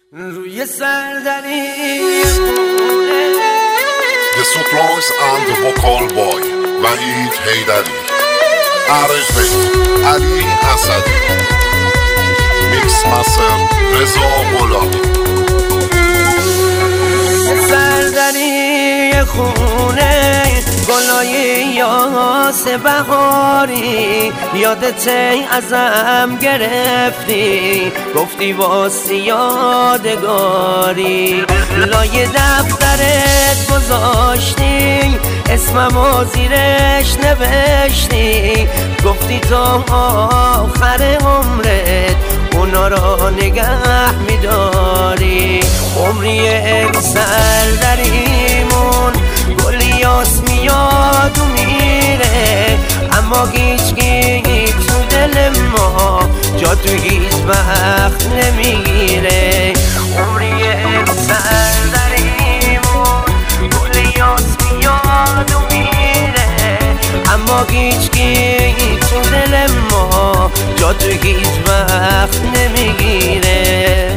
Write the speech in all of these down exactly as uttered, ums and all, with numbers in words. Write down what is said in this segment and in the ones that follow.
روی سردنی The Supplies and the Vocal Boy وحید حیدری ارجمنت علی اسدی میکس مستر رضا غلامی سردنی خونه گلای یاس بهاری یادت ازم گرفتی گفتی واسه یادگاری لای دفترت گذاشتی اسممو زیرش نوشتی گفتی تا آخر عمرت اونا را نگه میداری عمری سردریمون گل یاس میاد و میره اما هیچکی تو دل ما جا تو هیچ وقت نمیگیره عمری سردریمون گل یاس میاد و میره اما هیچکی تو دل ما جا تو هیچ وقت نمیگیره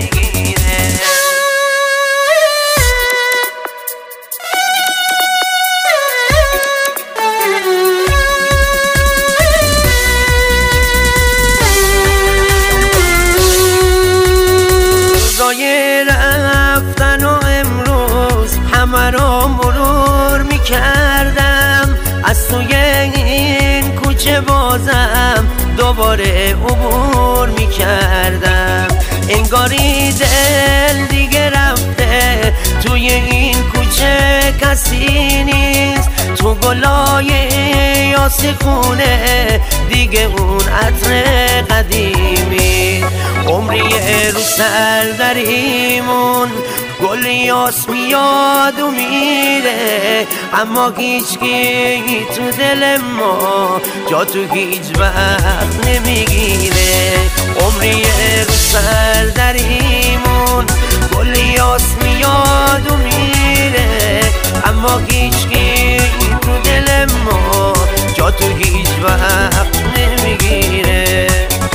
روزای رفتن و امروز همه رو مرور میکردم از توی این کوچه بازم دوباره عبور میکردم انگاری دل دیگه رفته توی این کوچه کسی نیست تو گلای یاس خونه دیگه اون عطر قدیمی عمری رو سردریمون گل یاس میاد و میره اما هیچکی تو دل ما جا تو هیچ وقت نمیگیره عمری رو سردریمون گل یاس میاد و میره اما هیچکی تو دل ما جا تو هیچ وقت نمیگیره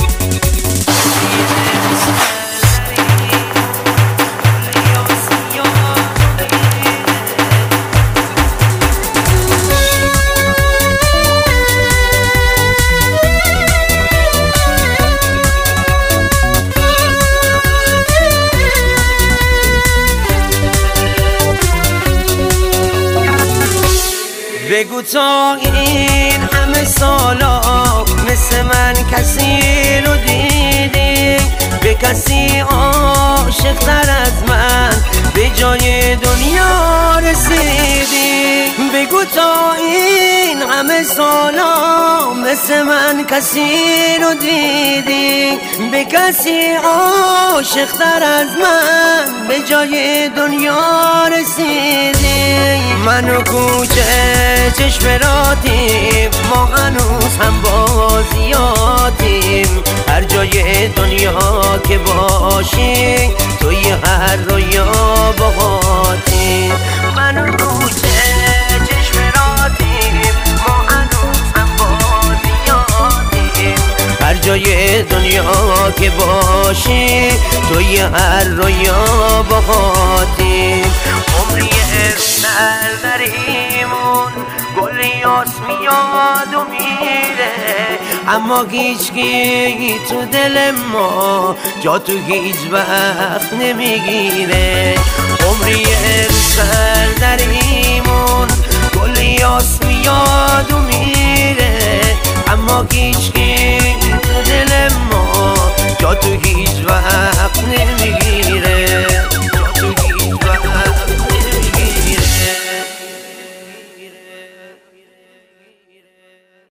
بگو تا این همه سالا مثل من کسی رو دیدی به کسی عاشق تر از من به جای دنیا رسیدی بگو تا این همه سالا مثل من کسی رو دیدی به کسی عاشق تر از من به جای دنیا رسیدی منو کوچه چشم راتیم ما هنوز هم بازیاتیم هر جای دنیا که باشی توی هر رویا باهاتیم منو کوچه چشم راتیم ما هنوز هم بازیاتیم هر جای دنیا که باشی توی هر رویا باهاتیم عمری سردریمون گل یاس میاد و میره اما هیچکی تو دل ما جا تو هیچ وقت نمیگیره عمری سردریمون